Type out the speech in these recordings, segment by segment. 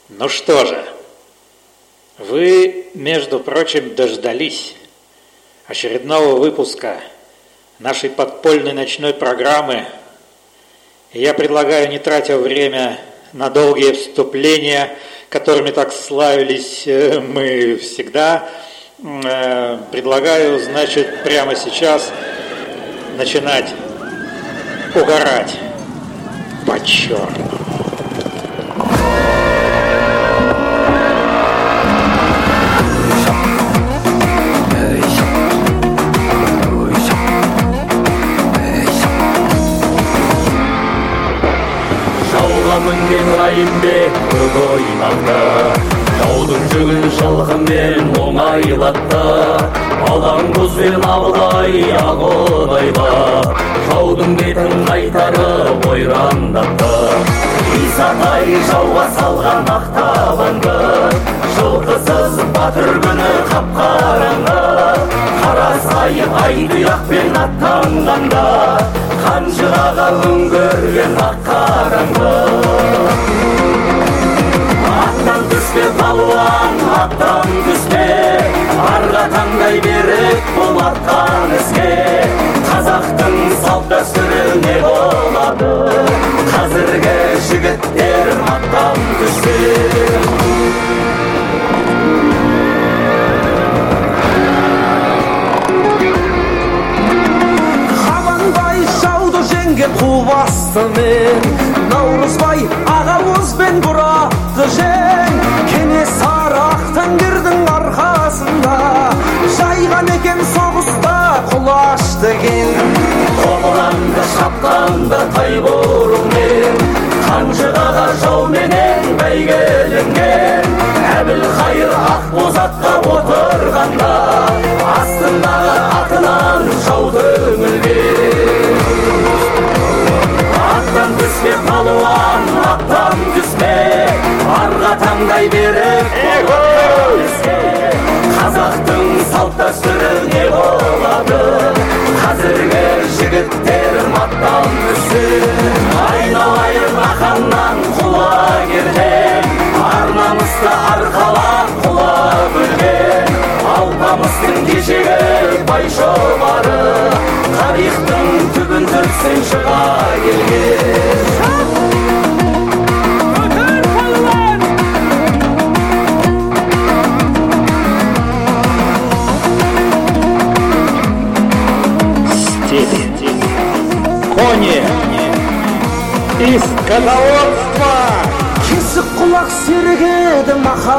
Ну что же, вы, между прочим, дождались очередного выпуска нашей подпольной ночной программы. И я предлагаю, не тратя время на долгие вступления, которыми так славились мы всегда, предлагаю, значит, прямо сейчас начинать угорать по-черному. мінген райымбек көкоймақта жаудың жүгін шылқымен оңайлатты алаң көзбен абылай ағодайға жаудың бетін қайтарып ойрандатты исатай жауға салған мақтабанды жылқысыз батыр күні қап-қараңғы қара сайып ай-тұяқпен аттанғанда қанжығаға өңгерген ақ қараңғы аттан түспе палуан, аттан түспе арға таңдай берік бұл атқан іске қазақтың салт дәстүрі не болады қазіргі жігіттер аттан түспе қуып астымен наурызбай ағауызбен бұрақты жең кенесары ақтаңгердің арқасында жайған екен соғыста құлаш деген қоңыранды шапқанды тайбұрылмен қанжығаға жауменен бәйгеленген әбілқайыр ақбоз атқа отырғанда астындағы атынан жау түңілген аттан түспе палуан, аттан түспе арға таңдай беріп қазақтың салт дәстүрі не болады қазіргі жігіттер аттан түссе айналайын ақаннан құлагерден ар намысты арқалап құла білген алпамыстың кешегі байшылары тарихтың түбін түртсең шыға келген степи, кони и скотоводство. Кесік құлақ сергеді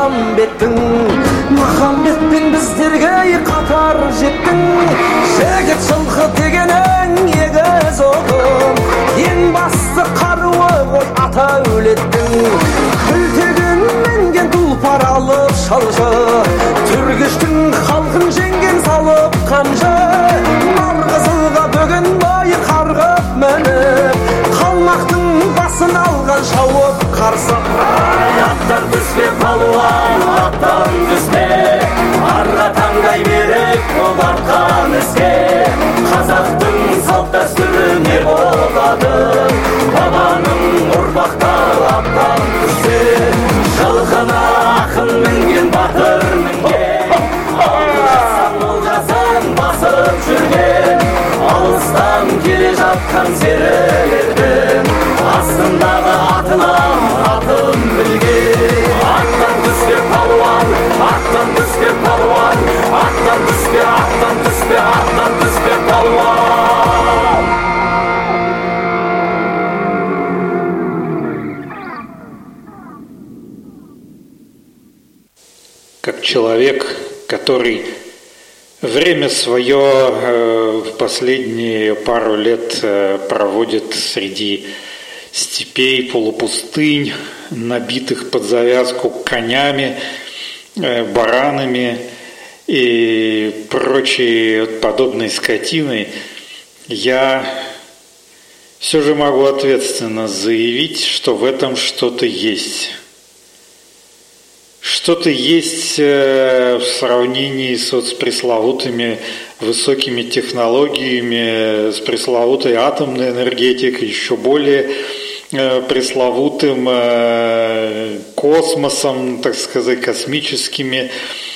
Махамбетпен біздерге қатар жеттің жігіт жылқы дегенің егіз оғым ең басты қаруы ғой ата өлеттің күлтеген менген тұлпар алып шалжы түргіштің халқын жеңген салып қанжы марғызылға бөгін бай қарғып мініп қалмақтың басын алған шауып қарсы аттан түспе палуан, аттан түспе арға таңдай беріп ол атқан іске қазақтың салт дәстүрі не болады бабаның ұрпақтары аттан түссе жылқыны ақын мінген батыр мінген олжасын басып жүрген алыстан келе жатқан серілердің астындағы атынан атын білген аттан түспе палуан, аттан түспе палуан аттан түспе, аттан түспе, аттан түспе палуан Как человек, который время свое в последние пару лет проводит среди степей, полупустынь, набитых под завязку конями, баранами и прочей подобной скотиной, я все же могу ответственно заявить, что в этом что-то есть. Что-то есть в сравнении с пресловутыми высокими технологиями, с пресловутой атомной энергетикой, еще более пресловутым космосом, так сказать, космическими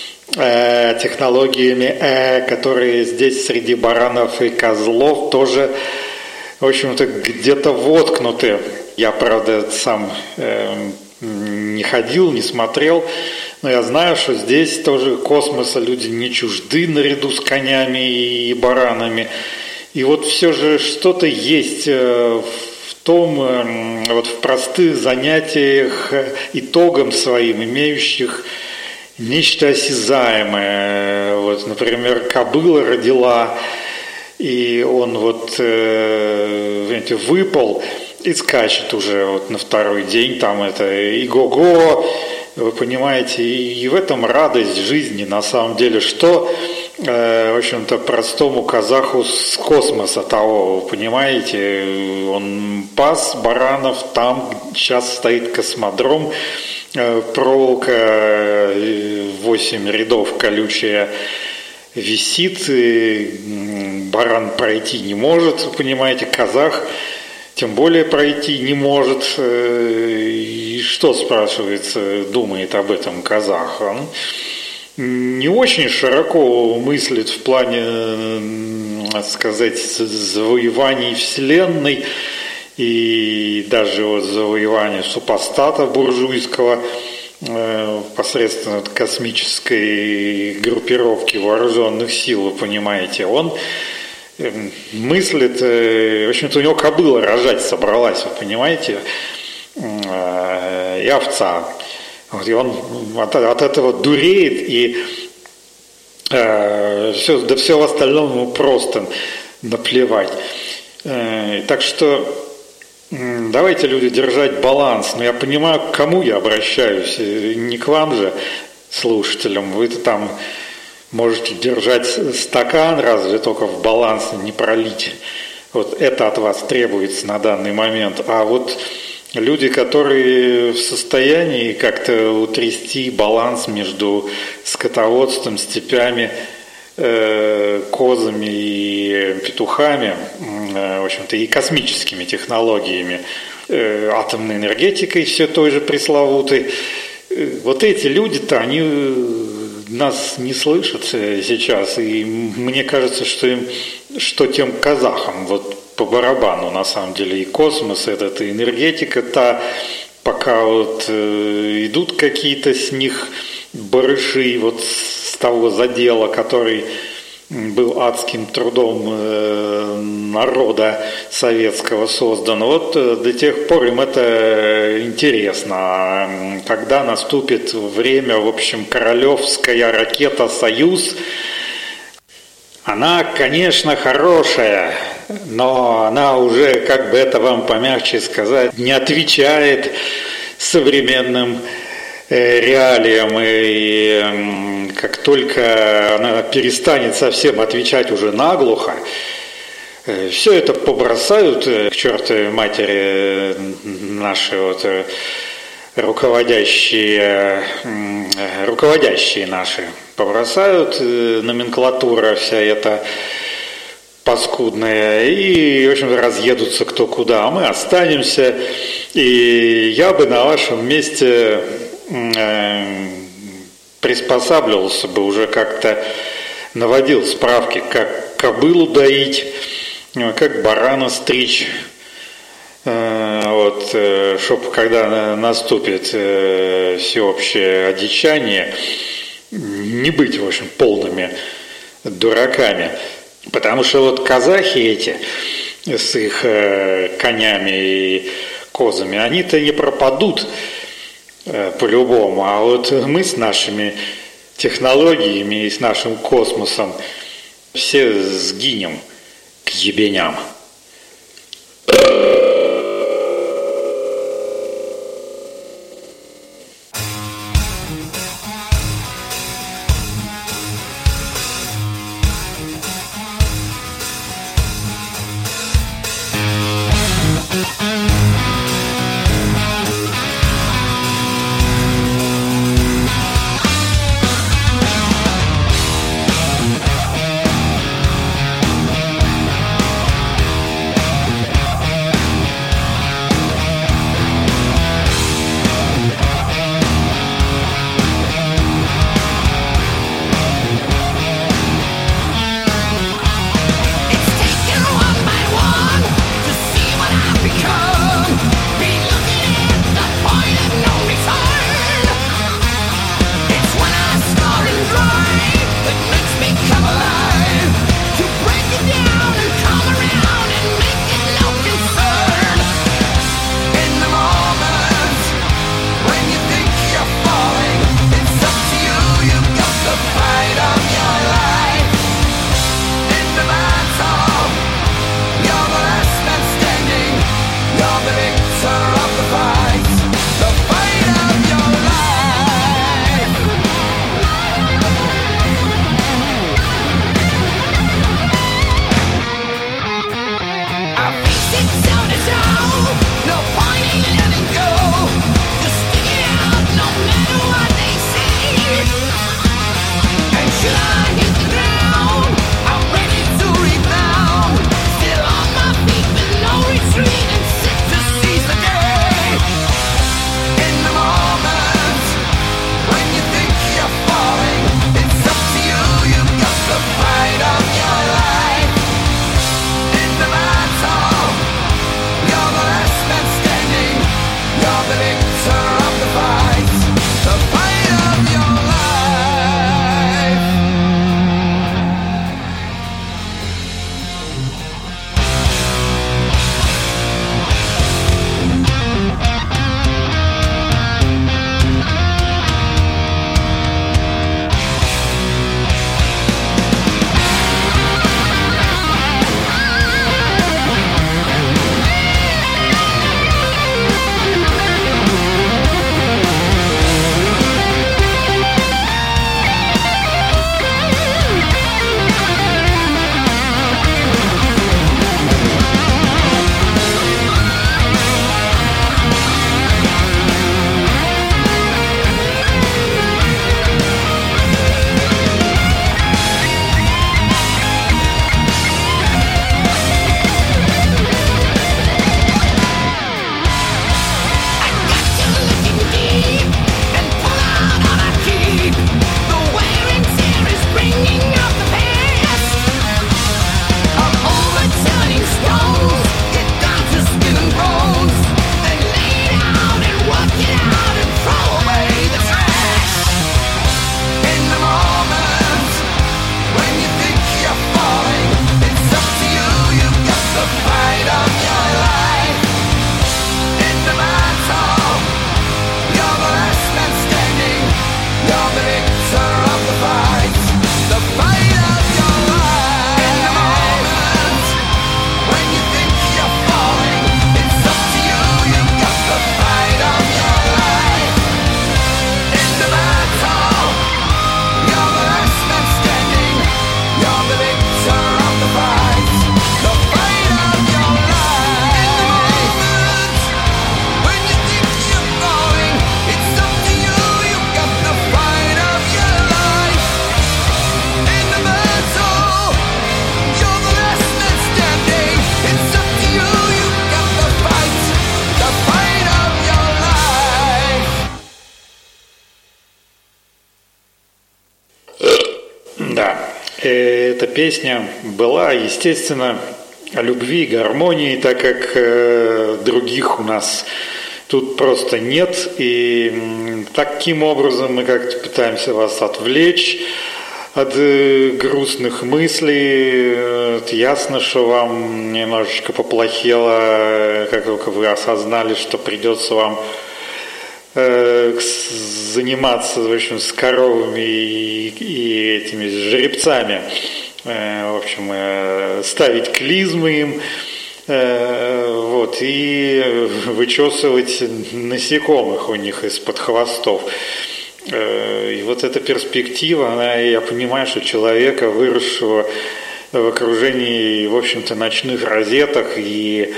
технологиями, которые здесь среди баранов и козлов тоже, в общем-то, где-то воткнуты. Я, правда, сам не ходил, не смотрел, но я знаю, что здесь тоже космоса люди не чужды наряду с конями и баранами. И вот все же что-то есть в том, вот в простых занятиях, итогом своим, имеющих нечто осязаемое. Вот, например, кобыла родила, и он вот, знаете, выпал и скачет уже вот на второй день, там это и-го-го, вы понимаете, и в этом радость жизни на самом деле, что, в общем-то, простому казаху с космоса того, вы понимаете, он пас баранов, там сейчас стоит космодром, проволока, 8 рядов колючая висит, баран пройти не может, вы понимаете, казах тем более пройти не может. И что, спрашивается, думает об этом казах? Он не очень широко мыслит в плане, так сказать, завоеваний Вселенной и даже вот завоевания супостата буржуйского посредством космической группировки вооруженных сил, вы понимаете. Он мыслит, в общем-то, у него кобыла рожать собралась, вы понимаете, и овца. Вот, и он от этого дуреет, и все в остальном ему просто наплевать. Так что давайте, люди, держать баланс. Но я понимаю, к кому я обращаюсь, не к вам же, слушателям. Вы-то там можете держать стакан, разве только в баланс не пролить. Вот это от вас требуется на данный момент. А вот люди, которые в состоянии как-то утрясти баланс между скотоводством, степями, козами и петухами, в общем-то, и космическими технологиями, атомной энергетикой все той же пресловутой, вот эти люди-то, они нас не слышат сейчас, и мне кажется, что тем казахам вот по барабану на самом деле и космос этот, и энергетика та, пока вот идут какие-то с них барыши вот с того задела, который был адским трудом народа советского создан. Вот до тех пор им это интересно. А когда наступит время, в общем, королевская ракета «Союз», она, конечно, хорошая, но она уже, как бы это вам помягче сказать, не отвечает современным реалиям, и как только она перестанет совсем отвечать уже наглухо, все это побросают к чертовой матери наши вот руководящие наши, побросают номенклатура вся эта паскудная, и, в общем, разъедутся кто куда, а мы останемся, и я бы на вашем месте приспосабливался бы, уже как-то наводил справки, как кобылу доить, как барана стричь, вот, чтобы когда наступит всеобщее одичание, не быть, в общем, полными дураками. Потому что вот казахи эти с их конями и козами, они-то не пропадут по-любому, а вот мы с нашими технологиями и с нашим космосом все сгинем к ебеням. Эта песня была, естественно, о любви, гармонии, так как других у нас тут просто нет. И таким образом мы как-то пытаемся вас отвлечь от грустных мыслей. Ясно, что вам немножечко поплохело, как только вы осознали, что придется вам заниматься, в общем, с коровами и этими жеребцами. В общем, ставить клизмы им, вот, и вычесывать насекомых у них из-под хвостов. И вот эта перспектива, я понимаю, что человека, выросшего в окружении, в общем-то, ночных розеток и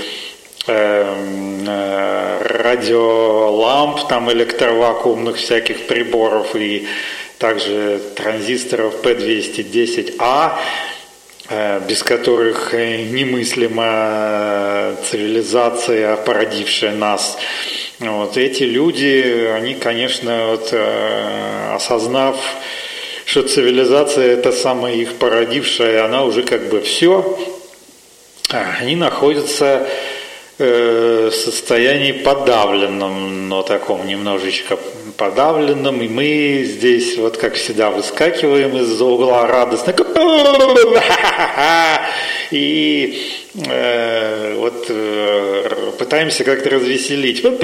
радиоламп, там электровакуумных всяких приборов и также транзисторов P210A, без которых немыслима цивилизация, породившая нас. Вот эти люди, они, конечно, вот, осознав, что цивилизация это самая их породившая, она уже как бы все, они находятся в состоянии подавленном, но таком немножечко подавленном, и мы здесь вот как всегда выскакиваем из-за угла радостно и вот пытаемся как-то развеселить. Вот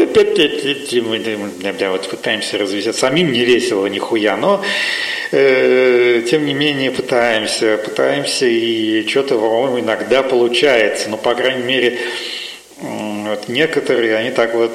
пытаемся развеселить. Самим не весело нихуя, но тем не менее пытаемся и что-то, по-моему, иногда получается. Но, по крайней мере, вот некоторые, они так вот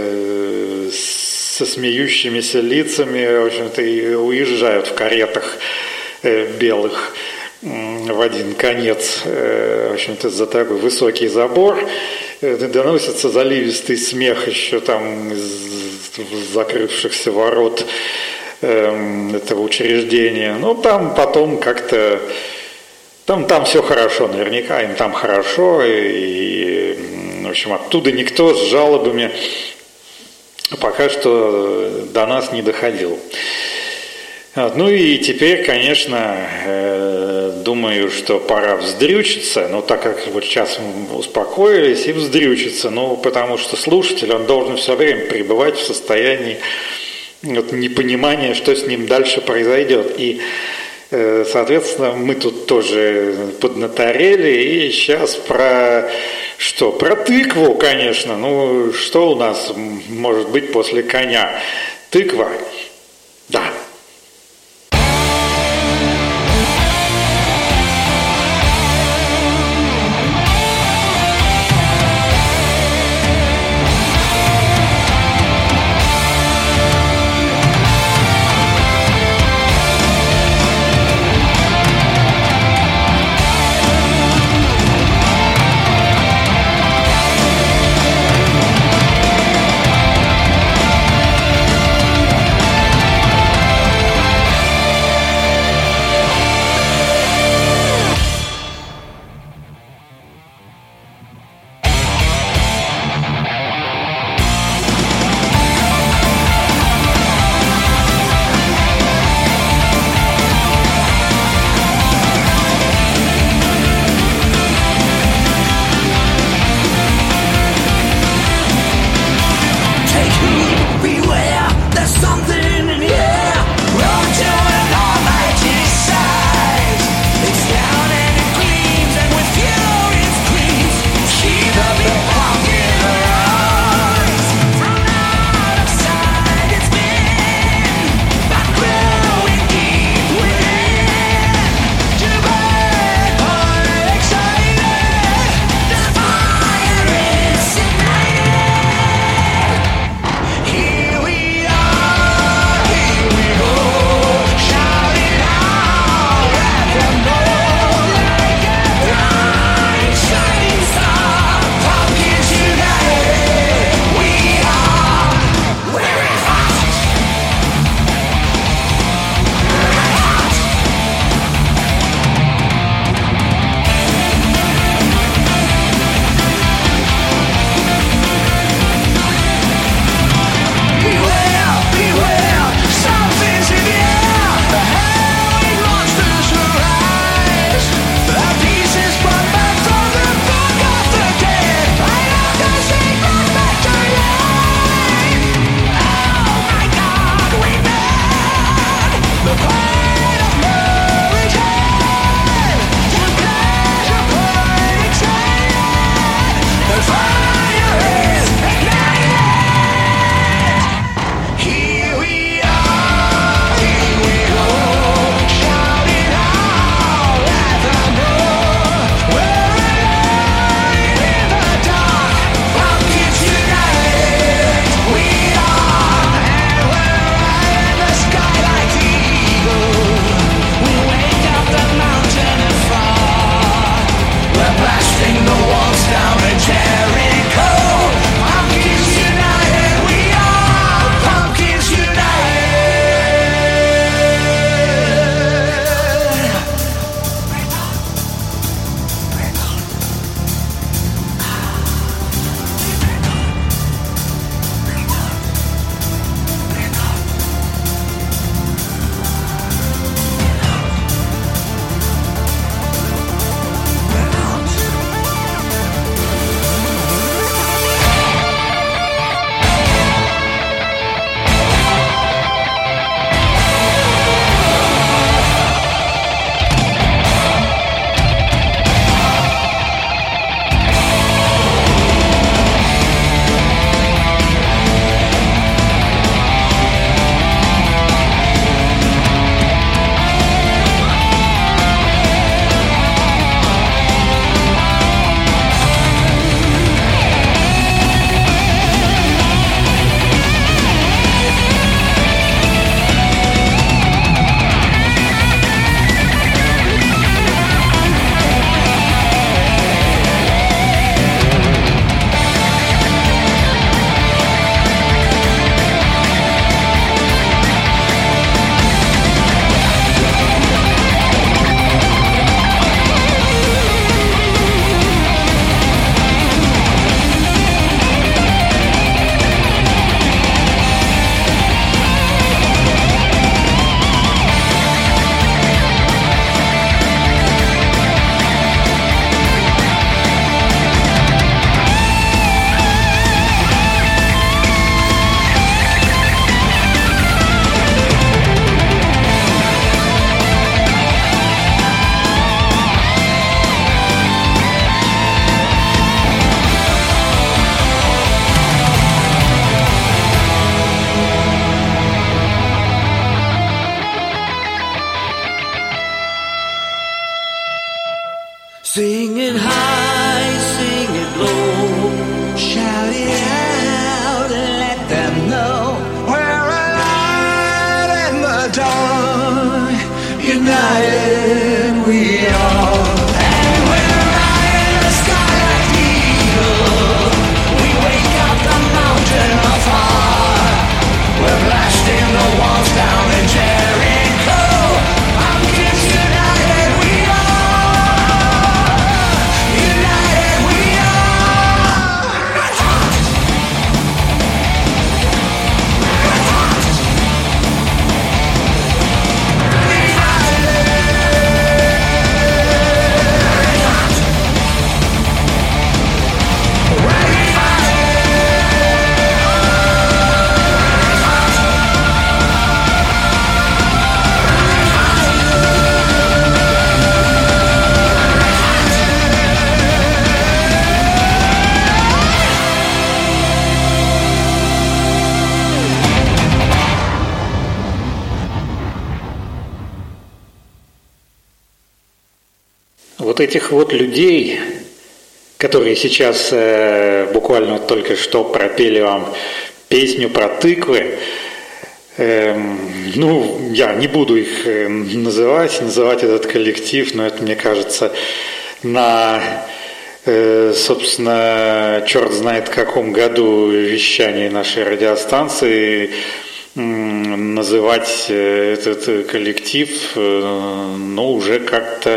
со смеющимися лицами, в общем-то, и уезжают в каретах белых в один конец, в общем-то, за такой высокий забор. Доносится заливистый смех еще там из закрывшихся ворот этого учреждения. Ну, там потом как-то... Там все хорошо, наверняка им там хорошо, и в общем, оттуда никто с жалобами пока что до нас не доходил. Вот. Ну и теперь, конечно, думаю, что пора вздрючиться, но так как вот сейчас успокоились и вздрючиться, ну потому что слушатель, он должен все время пребывать в состоянии вот, непонимания, что с ним дальше произойдет. И соответственно, мы тут тоже поднаторели, и сейчас про что? Про тыкву, конечно. Ну, что у нас может быть после коня? Тыква? Да. united we are. And we're riding the sky like the eagle. We wake up the mountain of fire. We're blasting the walls down in Jericho. Pumpkins united we are. United we are. Red hot. Red hot. Вот этих вот людей, которые сейчас буквально только что пропели вам песню про тыквы, я не буду их называть этот коллектив, но это, мне кажется, собственно, черт знает в каком году вещания нашей радиостанции называть этот коллектив, уже как-то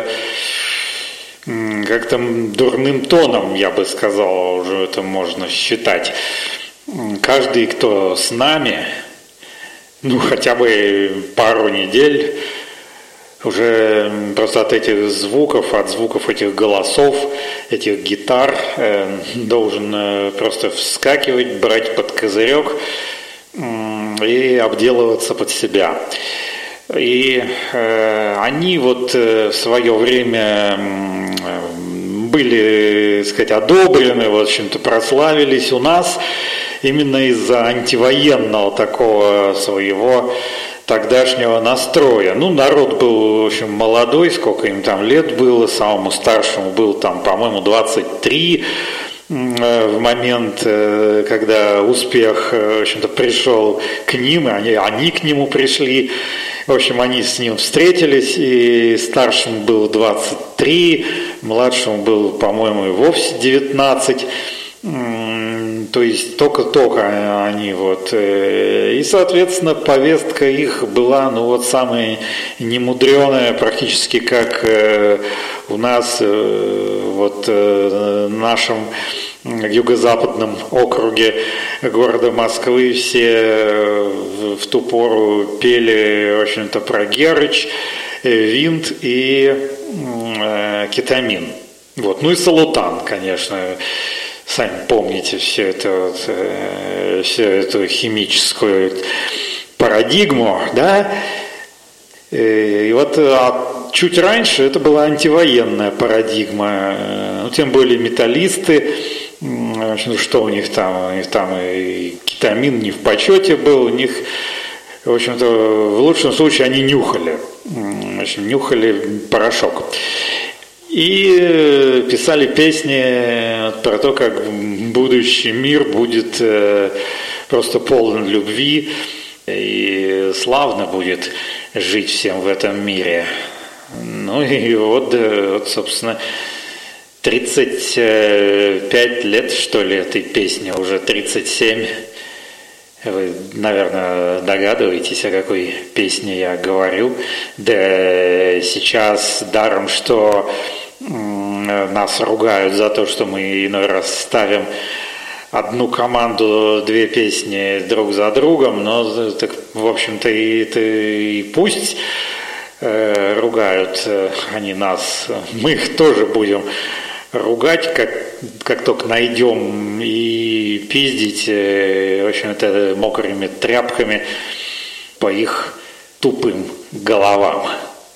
дурным тоном, я бы сказал, уже это можно считать. Каждый, кто с нами, хотя бы пару недель, уже просто от этих звуков, от звуков этих голосов, этих гитар, должен просто вскакивать, брать под козырек и обделываться под себя. И они в свое время были, так сказать, одобрены, в общем-то, прославились у нас именно из-за антивоенного такого своего тогдашнего настроя. Народ был, в общем, молодой, сколько им там лет было, самому старшему был там, по-моему, 23 в момент, когда успех, в общем-то, пришел к ним, и они к нему пришли. В общем, они с ним встретились, и старшему было 23, младшему было, по-моему, и вовсе 19. То есть только-только они и, соответственно, повестка их была, самая немудреная, практически как у нас, в нашем юго-западном округе города Москвы все в ту пору пели, в общем-то, про Герыч, Винт и Кетамин. И Салутан, конечно. Сами помните всю эту химическую парадигму, да? И чуть раньше это была антивоенная парадигма. Тем более металлисты, что у них там? У них там и кетамин не в почете был, у них, в общем-то, в лучшем случае они нюхали. В общем, нюхали порошок. И писали песни про то, как будущий мир будет просто полон любви и славно будет жить всем в этом мире. Собственно, 35 лет, что ли, этой песни, уже 37. Вы, наверное, догадываетесь, о какой песне я говорю. Да сейчас даром, что нас ругают за то, что мы иной раз ставим одну команду, две песни друг за другом, но, так, в общем-то, и пусть ругают они нас, мы их тоже будем ругать, как только найдем, и пиздить, в общем-то, мокрыми тряпками по их тупым головам.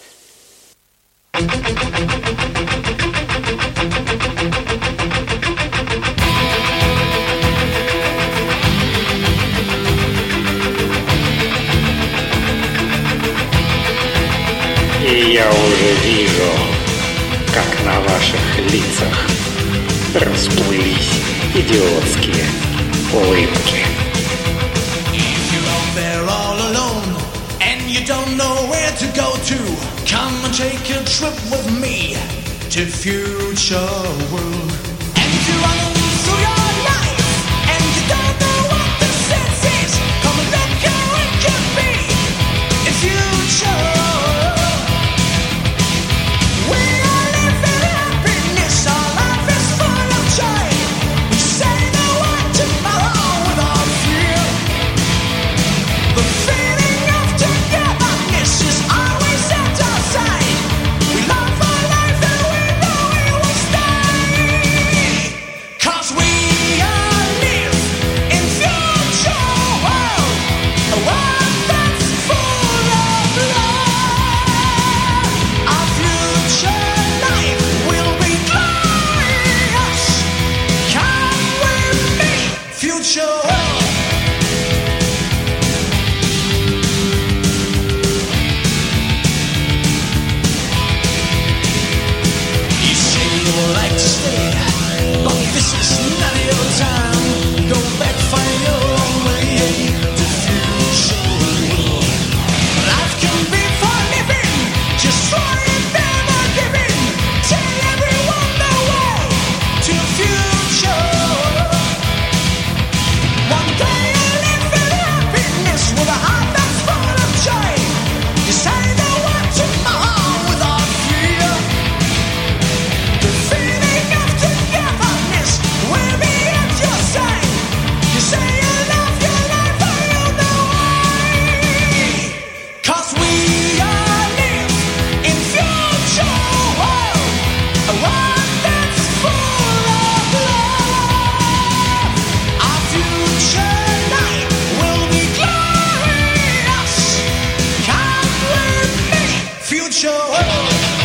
И я уже вижу, как на ваших лицах расплылись идиотские улыбки. don't know where to go to, come and take a trip with me to future world. And if you're running through your life and you don't know what the sense is, come and look how it could be in future. We are living happiness, our life is full of joy. We say the word tomorrow without fear. The feeling of togetherness is always at our side. We love our life and we know we will stay. 'Cause we all live in future world, a world that's full of love. Our future life will be glorious. Come with me, future world. You say you would like to stay, but this is not your time. Go back, find your own way to future world. Life can be for living, just for it, never giving. Tell everyone the way to future. One day you'll live in happiness with a heart that's full of joy. You say the word tomorrow without fear. The feeling of togetherness will be at your side. You say you love your life and you know why. 'Cause we all live in future world, a world that's full of love. Our future life will be glorious. Come with me, future world.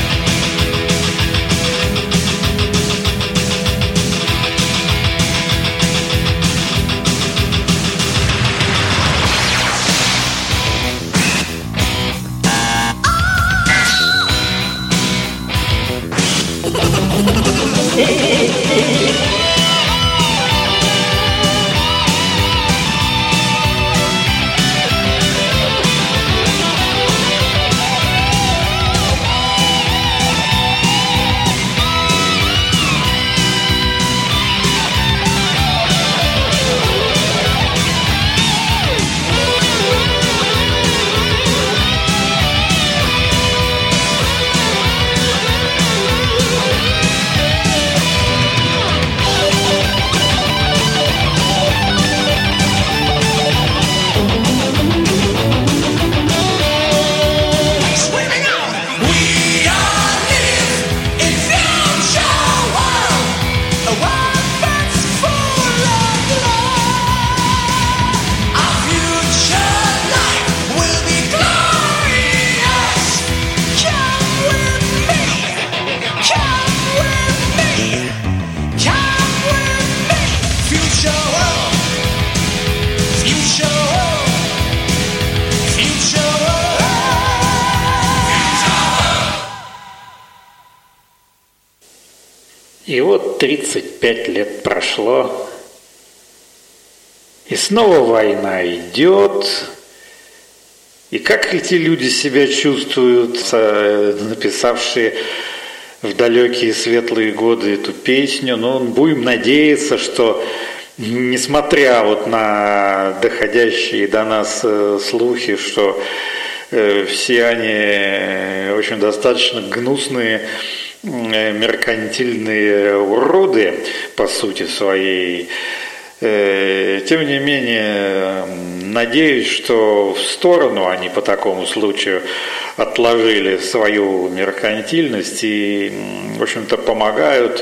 Screaming out, we all live in future world, a world that's full of love. Our future life will be glorious. Come with me, come with me, come with me, future world, future world, future world. И вот 35 лет прошло, и снова война идет. И как эти люди себя чувствуют, написавшие в далекие светлые годы эту песню? Ну, будем надеяться, что несмотря вот на доходящие до нас слухи, что все они очень достаточно гнусные, меркантильные уроды по сути своей, тем не менее, надеюсь, что в сторону они по такому случаю отложили свою меркантильность и, в общем-то, помогают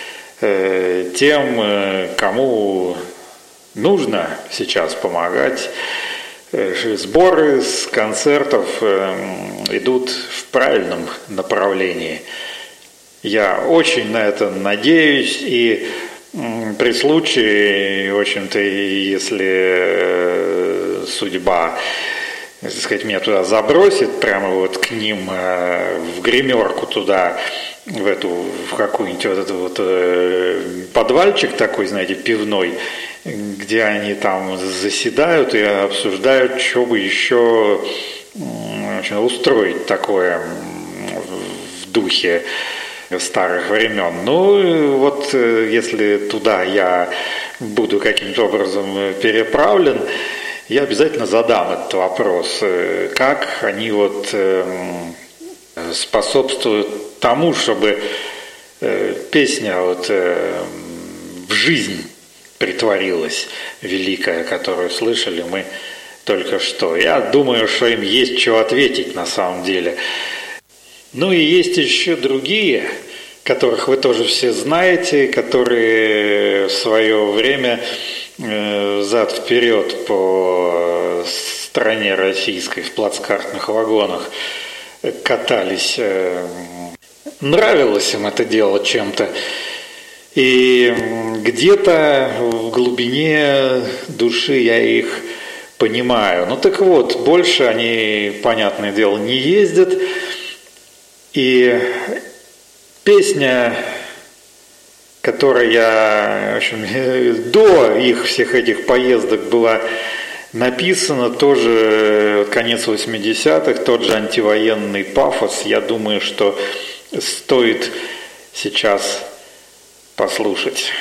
тем, кому нужно сейчас помогать. Сборы с концертов идут в правильном направлении. Я очень на это надеюсь, и при случае, в общем-то, если судьба, так сказать, меня туда забросит, прямо вот к ним в гримерку туда, в какую-нибудь вот этот вот подвальчик такой, знаете, пивной, где они там заседают и обсуждают, что бы еще в общем, устроить такое в духе старых времен. Ну, вот если туда я буду каким-то образом переправлен, я обязательно задам этот вопрос, как они вот способствуют тому, чтобы песня вот в жизнь притворилась, великая, которую слышали мы только что. Я думаю, что им есть что ответить на самом деле. Ну и есть еще другие, которых вы тоже все знаете, которые в свое время взад-вперед по стране российской в плацкартных вагонах катались. Нравилось им это дело чем-то. И где-то в глубине души я их понимаю. Ну так вот, больше они, понятное дело, не ездят. И песня, которая, в общем, до их всех этих поездок была написана, тоже конец 80-х, тот же антивоенный пафос. Я думаю, что стоит сейчас послушать.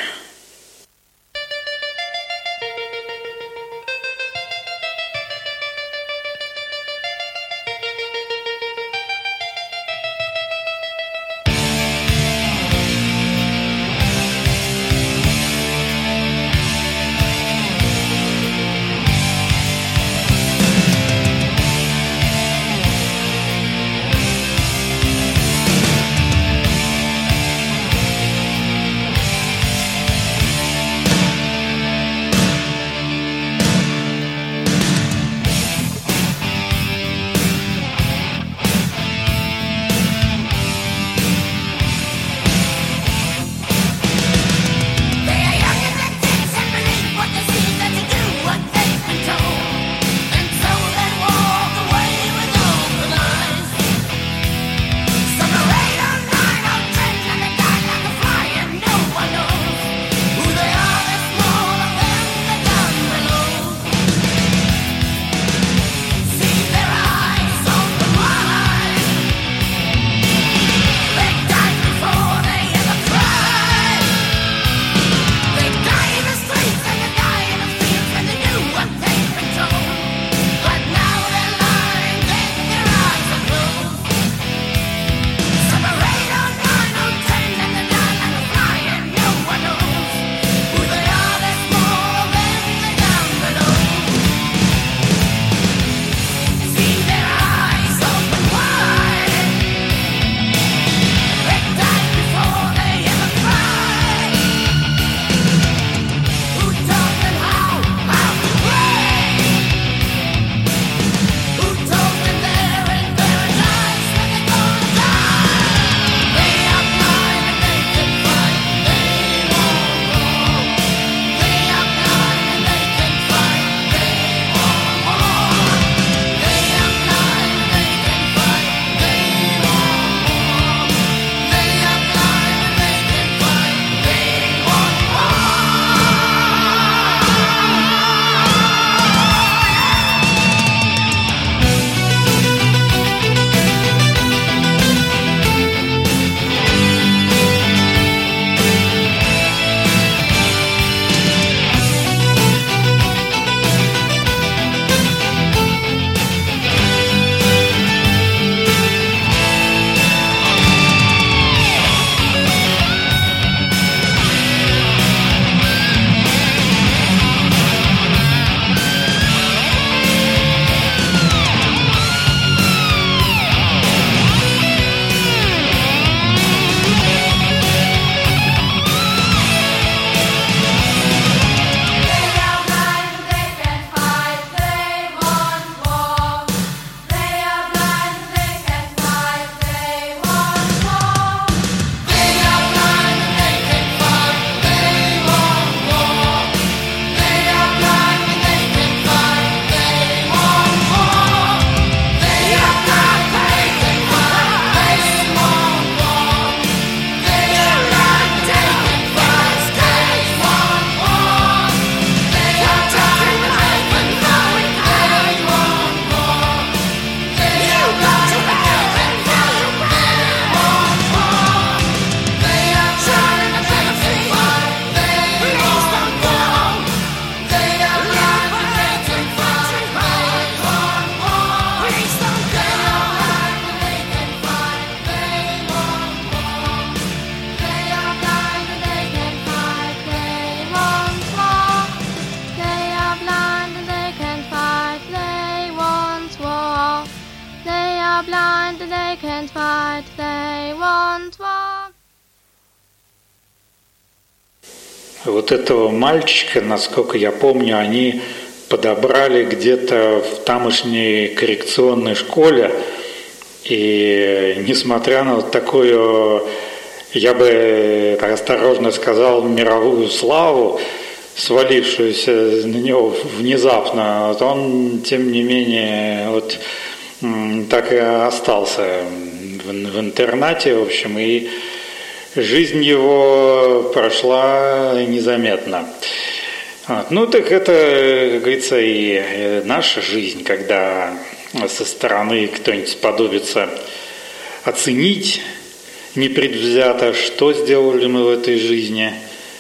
Вот этого мальчика, насколько я помню, они подобрали где-то в тамошней коррекционной школе. И несмотря на вот такую, я бы так осторожно сказал, мировую славу, свалившуюся на него внезапно, вот он, тем не менее, вот так и остался в интернате, в общем, и жизнь его прошла незаметно. Вот. Ну, так это, как говорится, и наша жизнь, когда со стороны кто-нибудь сподобится оценить непредвзято, что сделали мы в этой жизни,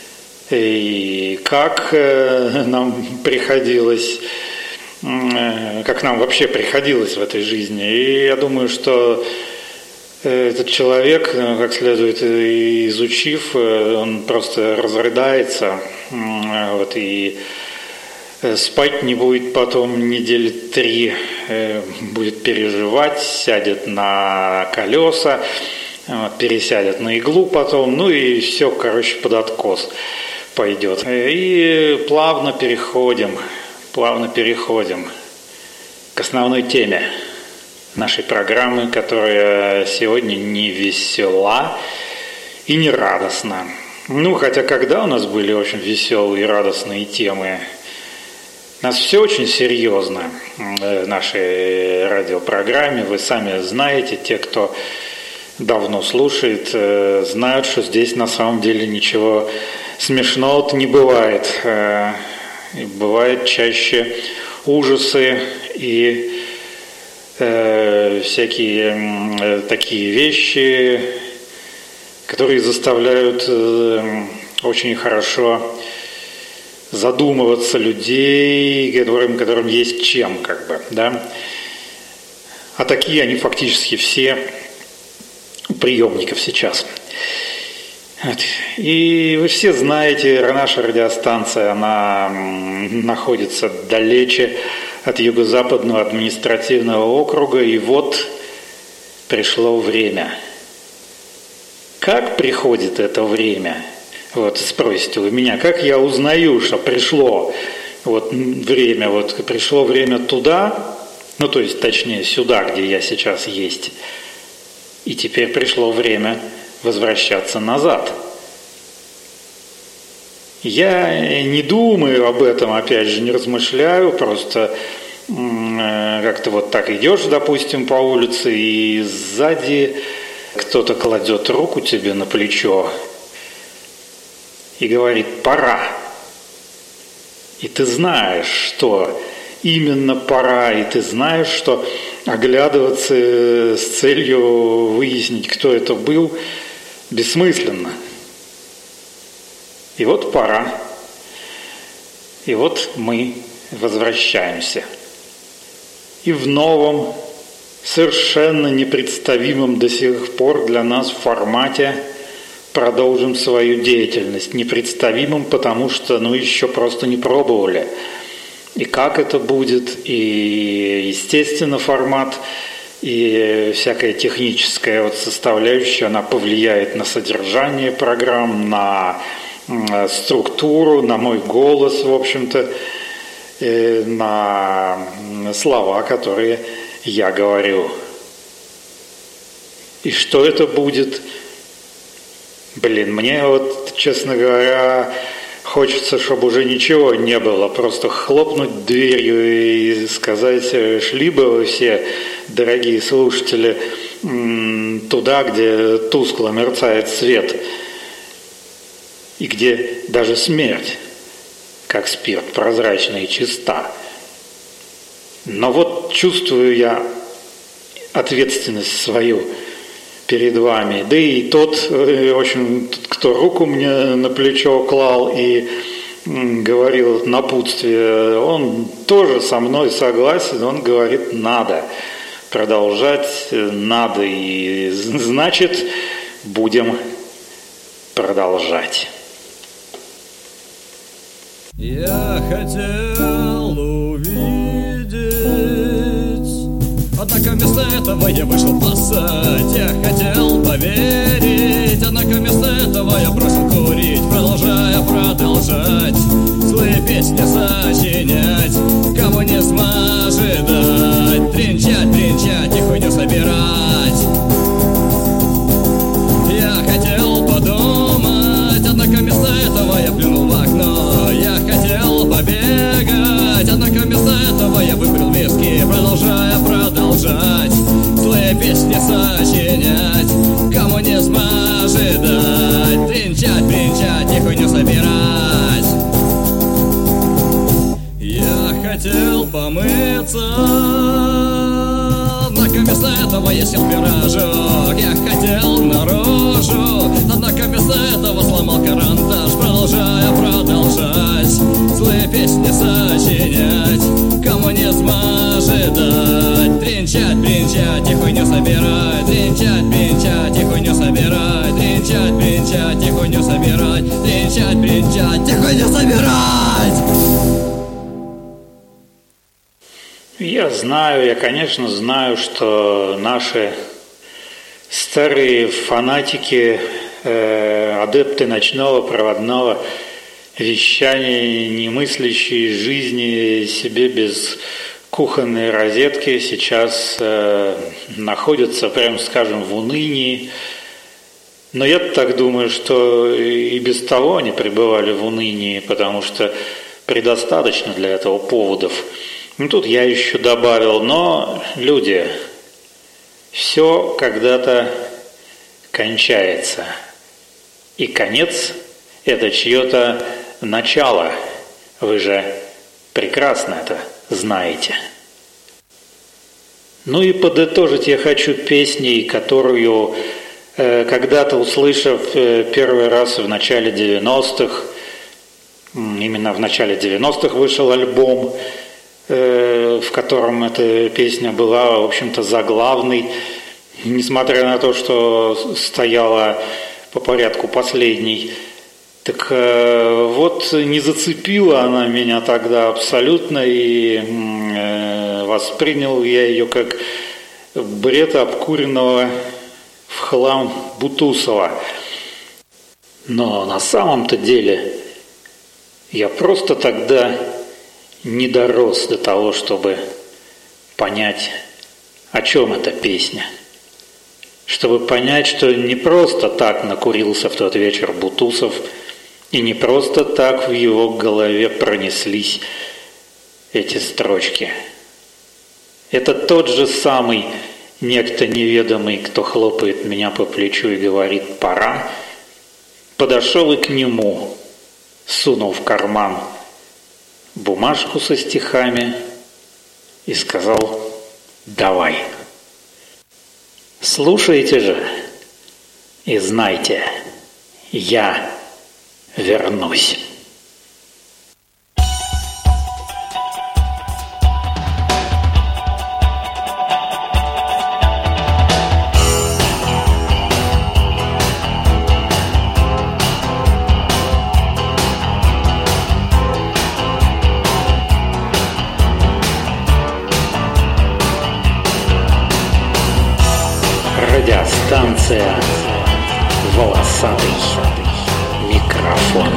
и как нам приходилось, как нам вообще приходилось в этой жизни. И я думаю, что этот человек, как следует изучив, он просто разрыдается, вот, и спать не будет потом недели 3, будет переживать, сядет на колеса, пересядет на иглу потом, ну и все, короче, под откос пойдет. И плавно переходим к основной теме нашей программы, которая сегодня не весела и не радостна. Ну, хотя когда у нас были очень веселые и радостные темы? У нас все очень серьезно в нашей радиопрограмме. Вы сами знаете, те, кто давно слушает, знают, что здесь на самом деле ничего смешного-то не бывает. Бывают чаще ужасы и всякие такие вещи, которые заставляют очень хорошо задумываться людей, которым есть чем, как бы, да. А такие они фактически все у приемников сейчас. Вот. И вы все знаете, наша радиостанция, она находится далече от Юго-Западного административного округа, и вот пришло время. Как приходит это время? Вот спросите вы меня, как я узнаю, что пришло вот время, вот пришло время туда, ну то есть точнее сюда, где я сейчас есть, и теперь пришло время возвращаться назад. Я не думаю об этом, опять же, не размышляю, просто как-то вот так идешь, допустим, по улице, и сзади кто-то кладет руку тебе на плечо и говорит: пора. И ты знаешь, что именно пора, и ты знаешь, что оглядываться с целью выяснить, кто это был, бессмысленно. И вот пора. И вот мы возвращаемся. И в новом, совершенно непредставимом до сих пор для нас формате продолжим свою деятельность. Непредставимым, потому что еще просто не пробовали. И как это будет, и, естественно, формат, и всякая техническая вот составляющая, она повлияет на содержание программ, на структуру, на мой голос, в общем-то, на слова, которые я говорю. И что это будет? Мне вот, честно говоря, хочется, чтобы уже ничего не было, просто хлопнуть дверью и сказать: шли бы вы все, дорогие слушатели, туда, где тускло мерцает свет, и где даже смерть, как спирт, прозрачна и чиста. Но вот чувствую я ответственность свою перед вами. Да и тот, в общем, кто руку мне на плечо клал и говорил напутствие, он тоже со мной согласен, он говорит: надо продолжать, надо, и значит, будем продолжать. Я хотел увидеть, однако вместо этого я вышел пасать. Я хотел поверить, однако вместо этого я бросил курить, продолжая злые песни сочинять, коммунизм ожидать, тринчать, тринчать и хуйню собирать. Я хотел подумать, однако вместо этого я плюнул в окно. Я хотел побегать, однако вместо этого я выпил виски, продолжать злые песни сочинять, коммунизм ожидать, тринчать, тринчать и хуйню собирать. Я хотел помыться, однако вместо этого я сел в пирожок. Я хотел наружу, однако вместо этого сломал карандаш, продолжать злые песни сочинять, коммунизм ожидать, тринчать, тринчать и хуйню собирать, тринчать, тринчать и хуйню собирать, тринчать, тринчать и хуйню собирать, тринчать, тринчать и хуйню собирать. Я конечно знаю, что наши старые фанатики, адепты ночного проводного вещания, не мыслящие жизни себе без кухонной розетки, сейчас находятся, прям скажем, в унынии. Но я так думаю, что и без того они пребывали в унынии, потому что предостаточно для этого поводов. Ну, тут я еще добавил, но, люди, все когда-то кончается. И конец – это чье-то начало. Вы же прекрасно это знаете. Ну и подытожить я хочу песней, которую, когда-то услышав первый раз в начале 90-х, именно в начале 90-х вышел альбом, в котором эта песня была, в общем-то, заглавной, несмотря на то, что стояла по порядку последней. Так вот, не зацепила она меня тогда абсолютно, и воспринял я ее как бред обкуренного в хлам Бутусова. Но на самом-то деле я просто тогда не дорос до того, чтобы понять, о чем эта песня. Чтобы понять, что не просто так накурился в тот вечер Бутусов, и не просто так в его голове пронеслись эти строчки. Это тот же самый некто неведомый, кто хлопает меня по плечу и говорит «пора», подошел и к нему, сунул в карман бумажку со стихами и сказал «давай». Слушайте же и знайте, я вернусь. Радиостанция «Волосатый микрофон».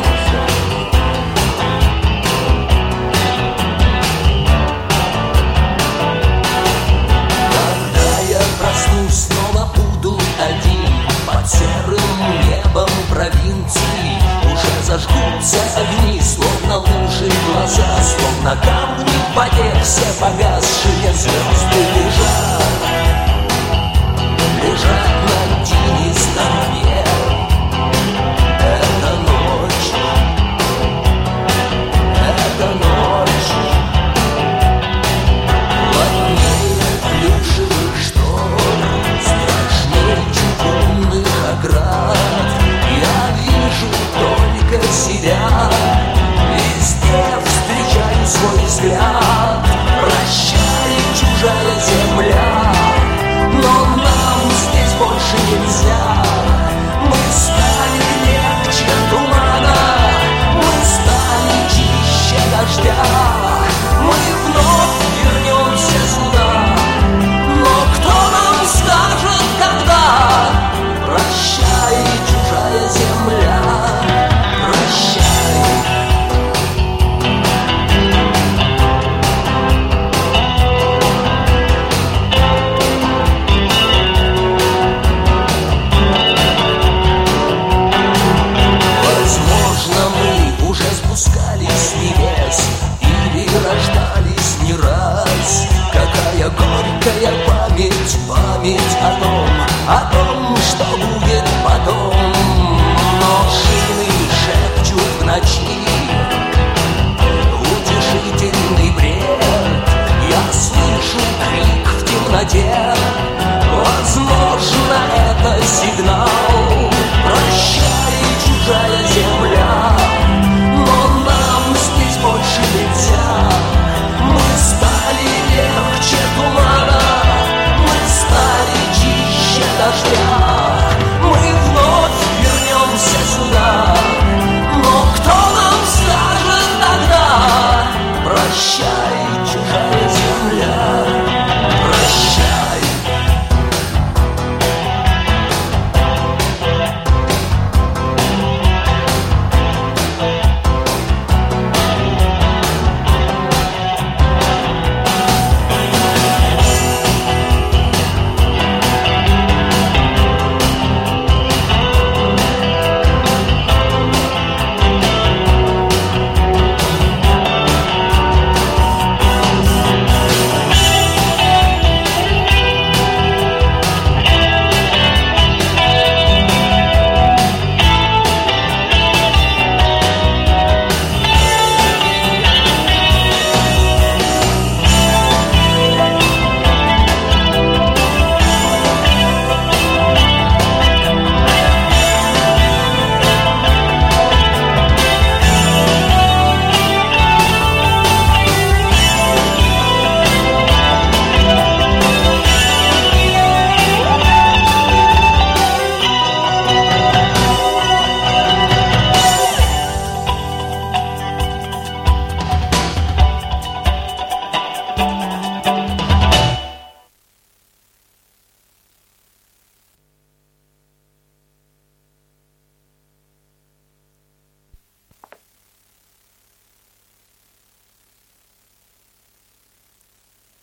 Когда я проснусь, снова буду один под серым небом провинции. Уже зажгутся огни, словно лужи глаза, словно камни в воде все погас.